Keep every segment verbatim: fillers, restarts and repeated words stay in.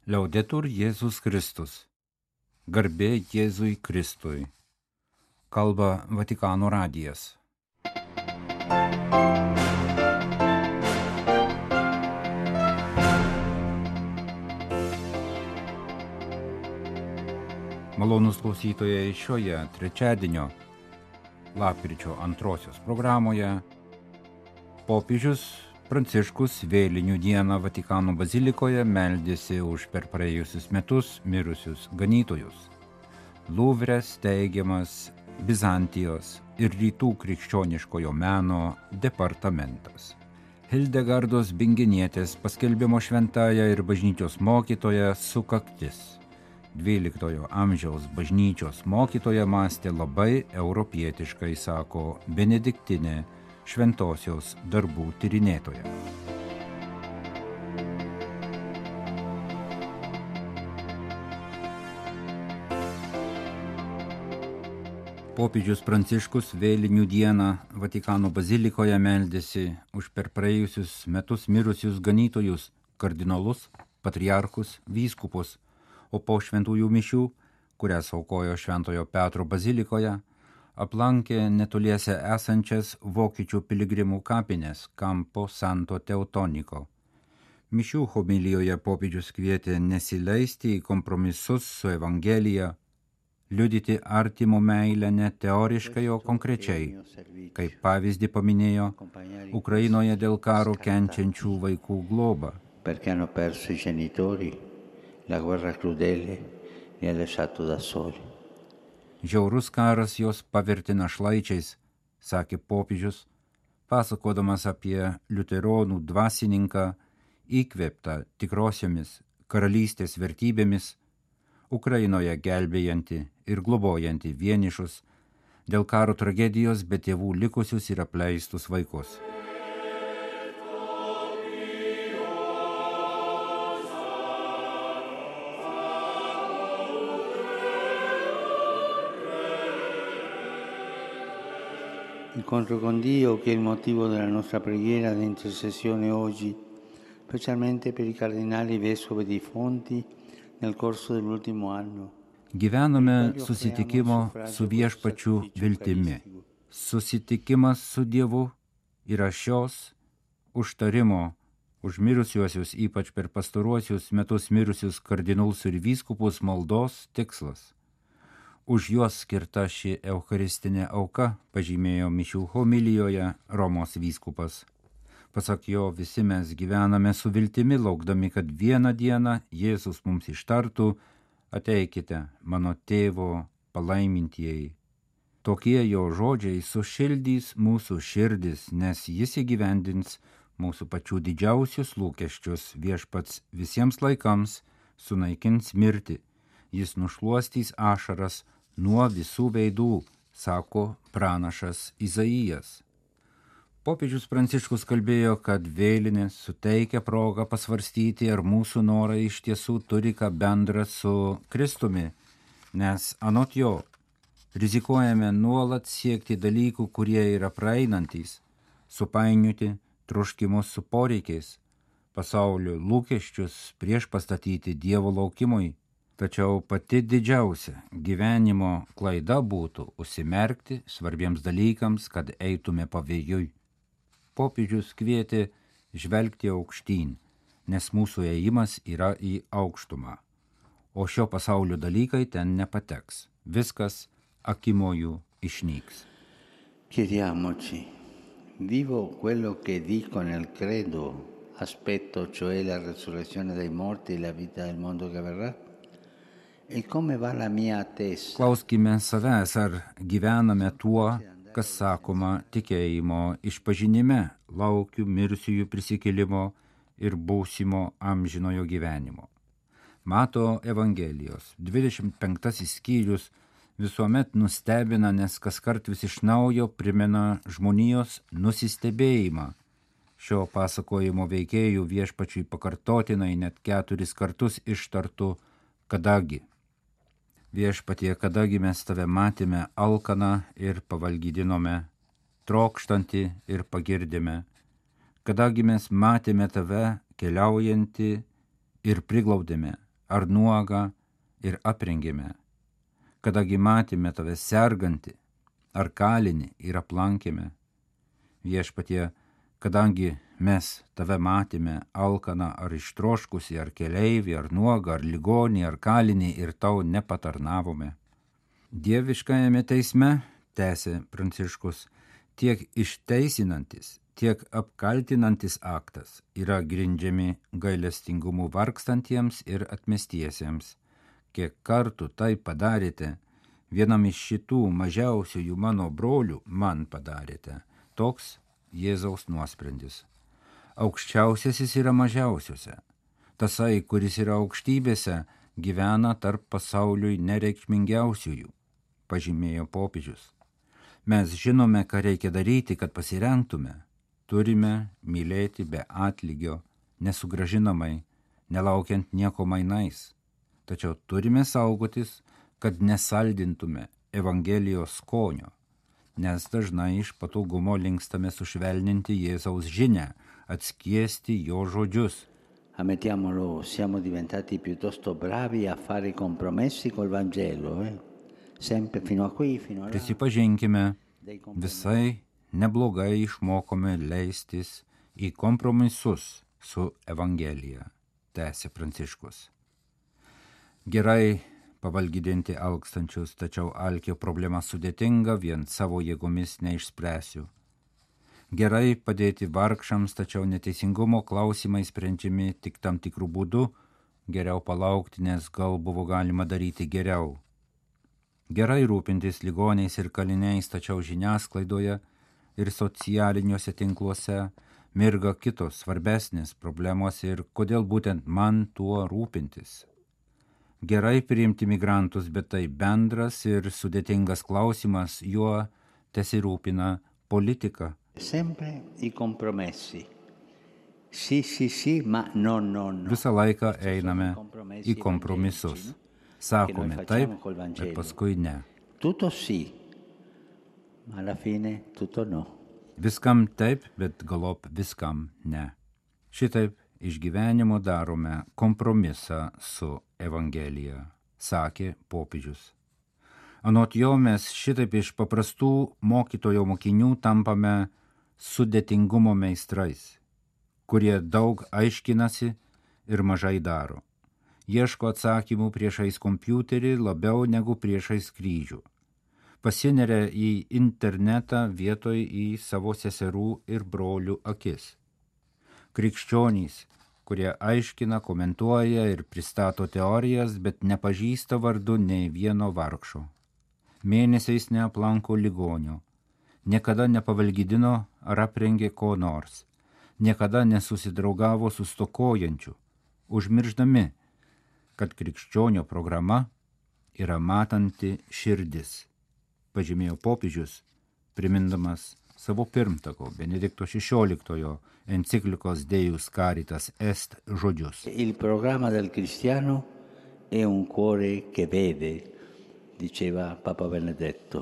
Liaudetur Jėzus Kristus. Garbė Jėzui Kristui. Kalba Vatikano radijas. Malonūs klausytojai, šioje trečiadienio lapkričio antrosios programoje popiežius Pranciškus vėlinių dieną Vatikano bazilikoje meldėsi už per praėjusius metus mirusius ganytojus. Luvre steigiamas Bizantijos ir rytų krikščioniškojo meno departamentas. Hildegardos Bingenietės paskelbimo šventąją ir bažnyčios mokytoją sukaktis. dvyliktojo amžiaus bažnyčios mokytoja mąstė labai europietiškai, sako Benediktinė šventosios darbų tyrinėtoja. Popiežius Pranciškus vėlinių dieną Vatikano bazilikoje meldėsi už per praėjusius metus mirusius ganytojus, kardinolus, patriarchus, vyskupus, o po šventųjų mišių, kurias aukojo Šventojo Petro bazilikoje, aplankė netoliese esančias vokiečių piligrimų kapines Campo Santo Teutoniko. Mišių homilijoje popiežius kvietė nesileisti į kompromisus su Evangelija, liudyti artimo meilę ne teoriškai, o konkrečiai, kaip pavyzdį paminėjo Ukrainoje dėl karo kenčiančių vaikų globą. Perché hanno perso i genitori, la guerra crudele li ha lasciato da soli. Žiaurus karas jos pavertė našlaičiais, sakė popiežius, pasakodamas apie liuteronų dvasininką įkvėptą tikrosiomis karalystės vertybėmis, Ukrainoje gelbėjantį ir globojantį vienišus, dėl karo tragedijos be tėvų likusius ir apleistus vaikus. Incontro con Dio, che è il motivo della nostra preghiera di intercessione oggi, specialmente per i cardinali vescovi di Fonti nel corso dell'ultimo anno. Gyvename susitikimo su viešpačiu viltimi. Susitikimas su Dievu yra šios užtarimo už mirusiuosius, ypač per pastaruosius metus mirusius kardinolus ir vyskupus maldos tikslas. Už juos skirta ši eucharistinė auka, pažymėjo mišių homilijoje Romos vyskupas. Pasak jo, visi mes gyvename su viltimi, laukdami, kad vieną dieną Jėzus mums ištartų: ateikite, mano tėvo palaimintieji. Tokie jo žodžiai sušildys mūsų širdis, nes jis įgyvendins mūsų pačių didžiausius lūkesčius. Viešpats visiems laikams sunaikins mirtį, jis nušluostys ašaras nuo visų veidų, sako pranašas Izaijas. Popiežius Pranciškus kalbėjo, kad vėlinės suteikia progą pasvarstyti, ar mūsų norai iš tiesų turi ką bendra su Kristumi, nes anot jo rizikuojame nuolat siekti dalykų, kurie yra praeinantys, supainioti troškimus su poreikiais, pasaulio lūkesčius prieš pastatyti Dievo laukimui. Tačiau pati didžiausia gyvenimo klaida būtų užsimerkti svarbiems dalykams, kad eitume pavėjui. Popiežius kvietė žvelgti aukštyn, nes mūsų ėjimas yra į aukštumą, o šio pasaulio dalykai ten nepateks. Viskas akimojų išnyks. Chiediamoci, vivo quello che dico nel credo, aspetto cioè la resurrezione dei morti e la vita del mondo che verrà? Klauskime savęs, ar gyvename tuo, kas sakoma tikėjimo išpažinime, laukiu mirusiųjų prisikėlimo ir būsimo amžinojo gyvenimo. Mato Evangelijos dvidešimt penktasis skyrius visuomet nustebina, nes kaskart vis iš naujo primena žmonijos nusistebėjimą. Šio pasakojimo veikėjų viešpačiui pakartotinai net keturis kartus ištartų kadagi. Viešpatie, kadagi mes tave matėme alkaną ir pavalgydinome, trokštantį ir pagirdėme, kadagi mes matėme tave keliaujantį ir priglaudėme, ar nuogą ir aprengėme, kadagi matėme tave sergantį, ar kalinį ir aplankėme. Viešpatie, kadangi mes tave matėme alkaną ar ištroškusį, ar keleivį, ar nuogą, ar ligonį, ar kalinį ir tau nepatarnavome. Dieviškajame teisme, tęsė Pranciškus, tiek išteisinantis, tiek apkaltinantis aktas yra grindžiami gailestingumu vargstantiems ir atmestiesiems. Kiek kartų tai padarėte, vienam iš šitų mažiausiųjų mano brolių man padarėte. Toks Jėzaus nuosprendis. Aukščiausiasis yra mažiausiuose. Tasai, kuris yra aukštybėse, gyvena tarp pasauliui nereikšmingiausiųjų, pažymėjo popiežius. Mes žinome, ką reikia daryti, kad pasirengtume. Turime mylėti be atlygio, nesugrąžinamai, nelaukiant nieko mainais. Tačiau turime saugotis, kad nesaldintume Evangelijos skonio, nes dažnai iš patogumo linkstame sušvelninti Jėzaus žinią, atskiesti jo žodžius. Ammettiamolo, siamo diventati piuttosto bravi a fare compromessi col Vangelo, eh? Sempre fino a qui, fino a là. Prisipažinkime, visai neblogai išmokome leistis į kompromisus su Evangelija, tęsė Pranciškus. Gerai pavalgydinti alkstančius, tačiau alkio problema sudėtinga, vien savo jėgomis neišspręsiu. Gerai padėti vargšams, tačiau neteisingumo klausimai sprendžiami tik tam tikrų būdų, geriau palaukti, nes gal buvo galima daryti geriau. Gerai rūpintis ligoniais ir kaliniais, tačiau žiniasklaidoje ir socialiniuose tinkluose mirga kitos svarbesnės problemos ir kodėl būtent man tuo rūpintis. Gerai priimti migrantus, bet tai bendras ir sudėtingas klausimas, juo tesirūpina politika. Sempre i compromessi. Sì, sì, sì, ma no, no, no. Visą laiką einame į kompromisus. Sakome taip, bet paskui ne. Tutto sì, ma alla fine tutto no. Viskam taip, bet galop viskam ne. Šitaip iš gyvenimo darome kompromisą su Evangelija, sakė popiežius. Anot jo mes šitaip iš paprastų mokytojo mokinių tampame sudėtingumo meistrais, kurie daug aiškinasi ir mažai daro. Ieško atsakymų priešais kompiuterį labiau negu priešais kryžių. Pasineria į internetą vietoj į savo seserų ir brolių akis. Krikščionys, kurie aiškina, komentuoja ir pristato teorijas, bet nepažįsta vardu nei vieno vargšo. Mėnesiais neaplanko ligonio, niekada nepavalgydino ar aprengė ko nors, niekada nesusidraugavo su stokojančiu, užmirždami, kad krikščionio programa yra matanti širdis, pažymėjo popiežius, primindamas savo pirmtako Benedikto šešioliktojo enciklikos Deus Caritas Est žodžius. Il programma del cristiano è un cuore che vede, diceva Papa Benedetto.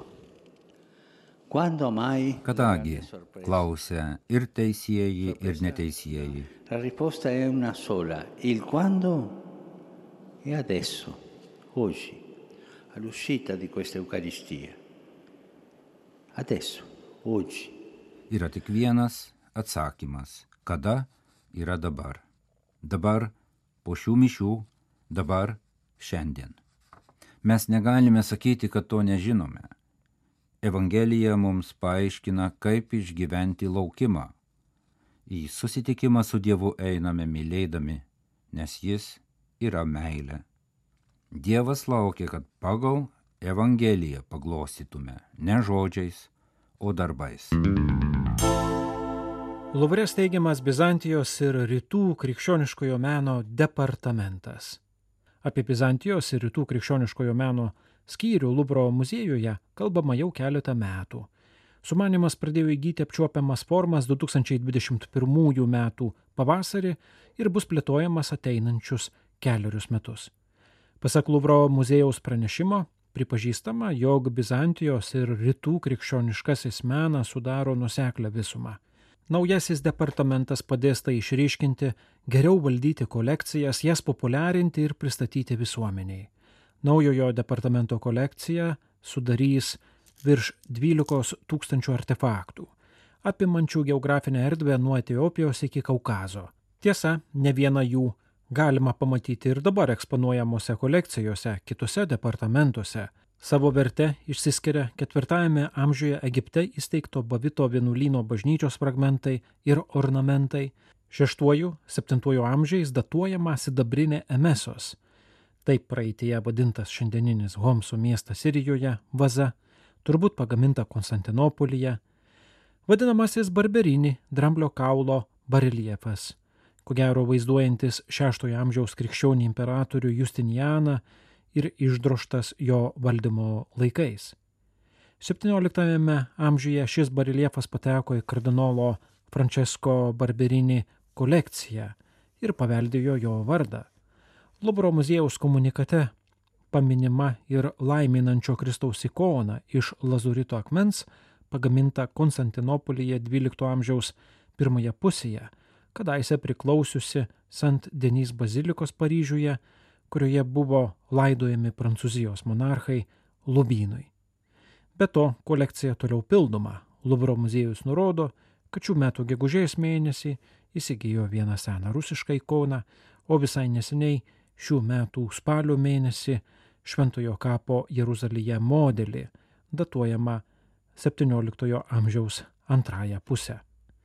Quando mai? Kadagi, klausė ir teisieji, ir neteisieji. La risposta è una sola. Il quando è adesso, oggi, all'uscita di questa Eucaristia. Adesso. Oggi. Yra tik vienas atsakymas. Kada yra dabar. Dabar po šių mišių, dabar šiandien. Mes negalime sakyti, kad to nežinome. Evangelija mums paaiškina, kaip išgyventi laukimą. Į susitikimą su Dievu einame mylėdami, nes jis yra meilė. Dievas laukia, kad pagal Evangeliją paglostytume ne žodžiais, o darbais. Luvre steigiamas Bizantijos ir rytų krikščioniškojo meno departamentas. Apie Bizantijos ir rytų krikščioniškojo meno skyrių Luvro muziejuje kalbama jau keletą metų. Sumanymas pradėjo įgyti apčiuopiamas formas du tūkstančiai dvidešimt pirmųjų metų pavasarį ir bus plėtojamas ateinančius keliarius metus. Pasak Luvro muziejaus pranešimo, pripažįstama, jog Bizantijos ir rytų krikščioniškasis menas sudaro nuoseklią visumą. Naujasis departamentas padės tai išryškinti, geriau valdyti kolekcijas, jas populiarinti ir pristatyti visuomeniai. Naujojo departamento kolekcija sudarys virš dvylikos tūkstančių artefaktų, apimančių geografinę erdvę nuo Etiopijos iki Kaukazo. Tiesa, ne vieną jų galima pamatyti ir dabar eksponuojamose kolekcijose kitose departamentuose. Savo verte išsiskiria ketvirtajame amžiuje Egipte įsteigto Bavito vienuolyno bažnyčios fragmentai ir ornamentai, šeštuoju, septintuoju amžiais datuojama sidabrinė Emesos, taip praeityje vadintas šiandieninis Homso miestas Sirijoje, vaza, turbūt pagaminta Konstantinopolyje, vadinamasis Barberini dramblio kaulo bareljefas, ko gero vaizduojantis šeštojo amžiaus krikščionį imperatorių Justinianą ir išdroštas jo valdymo laikais. septynioliktajame amžiuje šis bareljefas pateko į kardinolo Francesco Barberini kolekciją ir paveldėjo jo vardą. Luvro muziejaus komunikate paminima ir laiminančio Kristaus ikona iš lazurito akmens, pagaminta Konstantinopolyje dvylikto amžiaus pirmoje pusėje, kadaise priklausiusi Sant Denis bazilikos Paryžiuje, kurioje buvo laidojami Prancūzijos monarchai Lubynui. Be to, kolekcija toliau pildoma. Luvro muziejus nurodo, kad šių metų gegužės mėnesį įsigijo vieną seną rusišką ikoną, o visai neseniai šių metų spalio mėnesį Šventojo kapo Jeruzalėje modelį, datuojama septynioliktojo amžiaus antrąją pusę.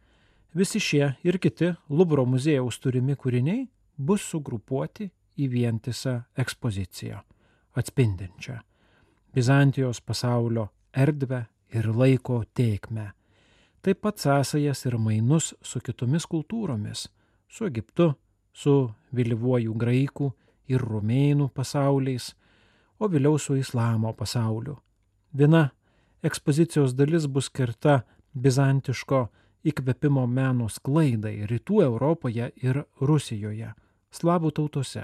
Visi šie ir kiti Luvro muziejaus turimi kūriniai bus sugrupuoti į vientisą ekspoziciją, atspindinčią Bizantijos pasaulio erdvę ir laiko tėkmę, taip pat sąsajas ir mainus su kitomis kultūromis, su Egiptu, su vėlyvuoju graikų ir romėnų pasauliais, o vėliau su islamo pasauliu. Viena ekspozicijos dalis bus skirta bizantiško įkvėpimo meno sklaidai Rytų Europoje ir Rusijoje, slavų tautose.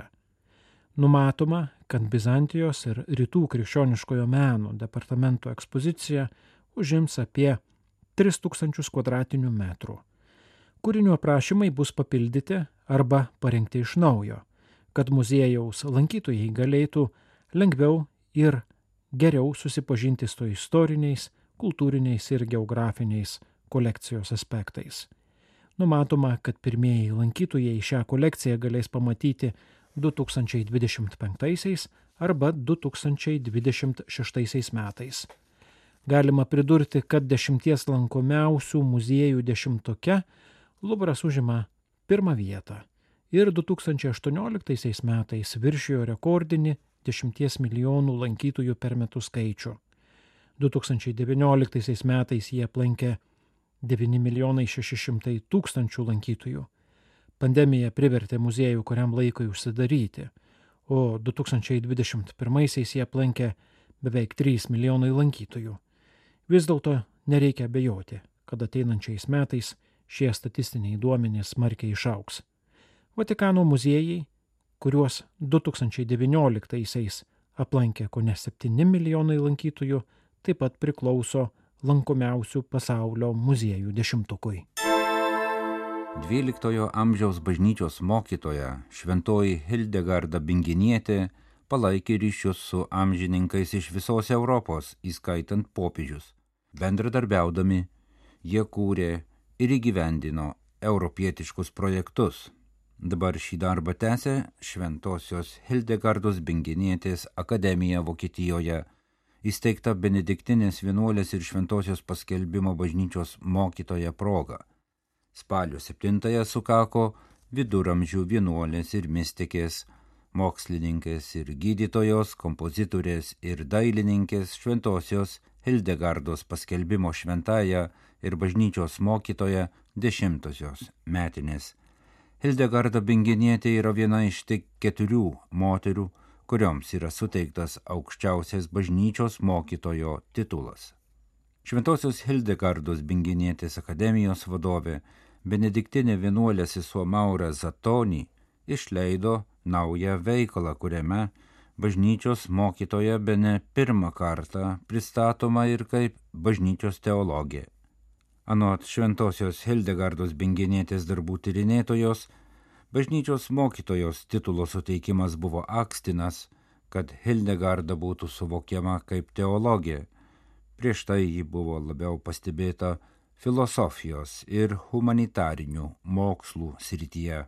Numatoma, kad Bizantijos ir Rytų krikščioniškojo meno departamento ekspozicija užims apie tris tūkstančius kvadratinių metrų. Kūrinių aprašymai bus papildyti arba parengti iš naujo, kad muziejaus lankytojai galėtų lengviau ir geriau susipažinti su istoriniais, kultūriniais ir geografiniais kolekcijos aspektais. Numatoma, kad pirmieji lankytojai šią kolekciją galės pamatyti du tūkstančiai dvidešimt penktaisiais arba du tūkstančiai dvidešimt šeštaisiais metais. Galima pridurti, kad dešimties lankomiausių muziejų dešimtuke Luvras užima pirmą vietą ir du tūkstančiai aštuonioliktaisiais metais viršijo rekordinį dešimties milijonų lankytojų per metus skaičių. du tūkstančiai devynioliktaisiais metais jie aplankė devyni milijonai šeši šimtai tūkstančių lankytojų. Pandemija privertė muziejų kuriam laikui užsidaryti, o du tūkstančiai dvidešimt pirmaisiais jie aplankė beveik trys milijonai lankytojų. Vis dėlto nereikia abejoti, kad ateinančiais metais šie statistiniai duomenys smarkiai išaugs. Vatikano muziejai, kuriuos du tūkstančiai devynioliktaisiais aplankė kone septyni milijonai lankytojų, taip pat priklauso lankomiausių pasaulio muziejų dešimtukui. dvyliktojo amžiaus bažnyčios mokytoja šventoji Hildegarda Bingenietė palaikė ryšius su amžininkais iš visos Europos, įskaitant popiežius. Bendradarbiaudami jie kūrė ir įgyvendino europietiškus projektus. Dabar šį darbą tęsia Šventosios Hildegardos Bingenietės akademija Vokietijoje, įsteigta benediktinės vienuolės ir Šventosios paskelbimo bažnyčios mokytoja proga. Spalio septintąją sukako viduramžių vienuolės ir mistikės, mokslininkės ir gydytojos, kompozitorės ir dailininkės Šventosios Hildegardos paskelbimo šventąją ir bažnyčios mokytoja dešimtosios metinės. Hildegarda Bingenietė yra viena iš tik keturių moterų, kurioms yra suteiktas aukščiausias bažnyčios mokytojo titulas. Šventosios Hildegardos Bingenietės akademijos vadovė benediktinė vienuolė sesuo Maura Zatoni išleido naują veikalą, kuriame bažnyčios mokytoja bene pirmą kartą pristatoma ir kaip bažnyčios teologė. Anot šventosios Hildegardos Bingenietės darbų tyrinėtojos, bažnyčios mokytojos titulo suteikimas buvo akstinas, kad Hildegarda būtų suvokiama kaip teologė. Prieš tai ji buvo labiau pastebėta filosofijos ir humanitarinių mokslų srityje.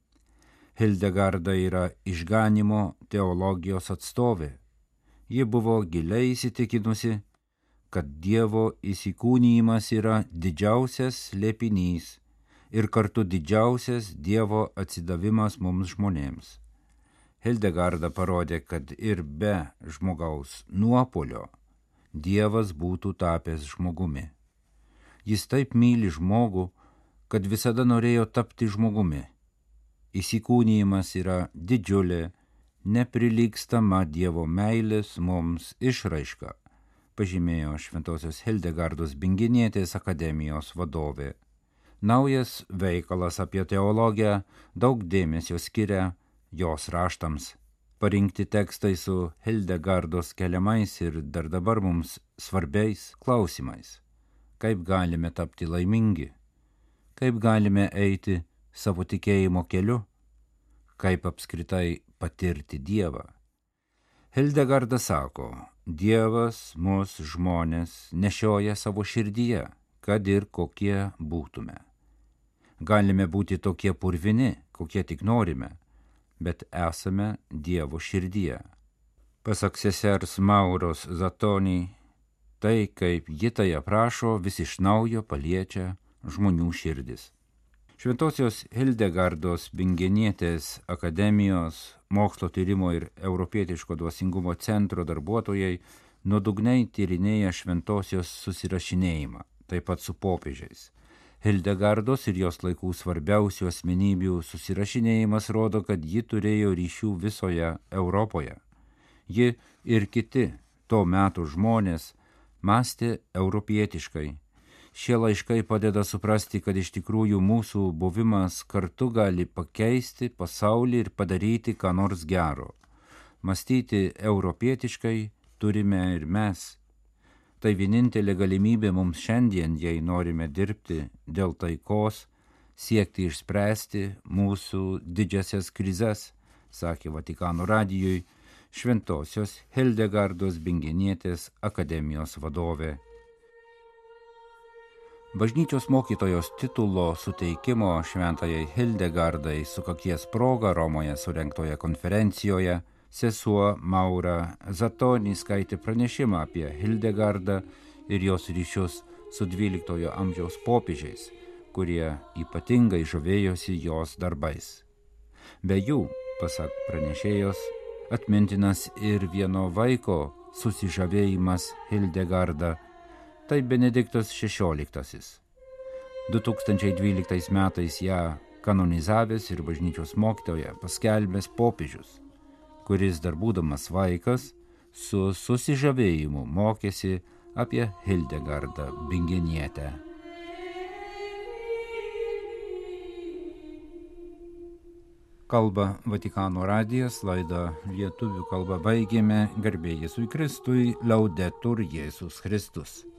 Hildegarda yra išganimo teologijos atstovė. Ji buvo giliai įsitikinusi, kad Dievo įsikūnijimas yra didžiausias slėpinys ir kartu didžiausias Dievo atsidavimas mums žmonėms. Hildegarda parodė, kad ir be žmogaus nuopuolio Dievas būtų tapęs žmogumi. Jis taip myli žmogų, kad visada norėjo tapti žmogumi. Įsikūnijimas yra didžiulė, neprilygstama Dievo meilės mums išraiška, pažymėjo šventosios Hildegardos Bingenietės akademijos vadovė. Naujas veikalas apie teologiją daug dėmesio skiria jos raštams. Parinkti tekstai su Hildegardos keliamais ir dar dabar mums svarbiais klausimais. Kaip galime tapti laimingi? Kaip galime eiti savo tikėjimo keliu? Kaip apskritai patirti Dievą? Hildegarda sako, Dievas mus žmonės nešioja savo širdyje, kad ir kokie būtume. Galime būti tokie purvini, kokie tik norime, bet esame Dievo širdyje. Pasak sesers Mauros Zatoni, tai, kaip ji tai aprašo, vis iš naujo paliečia žmonių širdis. Šventosios Hildegardos Bingenietės akademijos mokslo tyrimo ir europietiško dvasingumo centro darbuotojai nuodugniai tyrinėja šventosios susirašinėjimą, taip pat su popiežiais. Hildegardos ir jos laikų svarbiausių asmenybių susirašinėjimas rodo, kad ji turėjo ryšių visoje Europoje. Ji ir kiti to metų žmonės mąstė europietiškai. Šie laiškai padeda suprasti, kad iš tikrųjų mūsų buvimas kartu gali pakeisti pasaulį ir padaryti ką nors gero. Mąstyti europietiškai turime ir mes. Tai vienintelė galimybė mums šiandien, jei norime dirbti dėl taikos, siekti išspręsti mūsų didžiasias krizes, sakė Vatikano radijui šventosios Hildegardos Bingenietės akademijos vadovė. Bažnyčios mokytojos titulo suteikimo šventajai Hildegardai sukakties proga Romoje surengtoje konferencijoje sesuo Maura Zatoni skaitė pranešimą apie Hildegardą ir jos ryšius su dvyliktojo amžiaus popiežiais, kurie ypatingai žavėjosi jos darbais. Be jų, pasak pranešėjos, atmintinas ir vieno vaiko susižavėjimas Hildegarda, tai Benediktas šešioliktasis. du tūkstančiai dvyliktais metais ją kanonizavęs ir bažnyčios mokytoja paskelbęs popiežius, kuris dar būdamas vaikas su susižavėjimu mokėsi apie Hildegardą Bingenietę. Kalba Vatikano radijas, laidą lietuvių kalba baigėme. Garbė Jėzui Kristui, Laudetur Jėzus Kristus.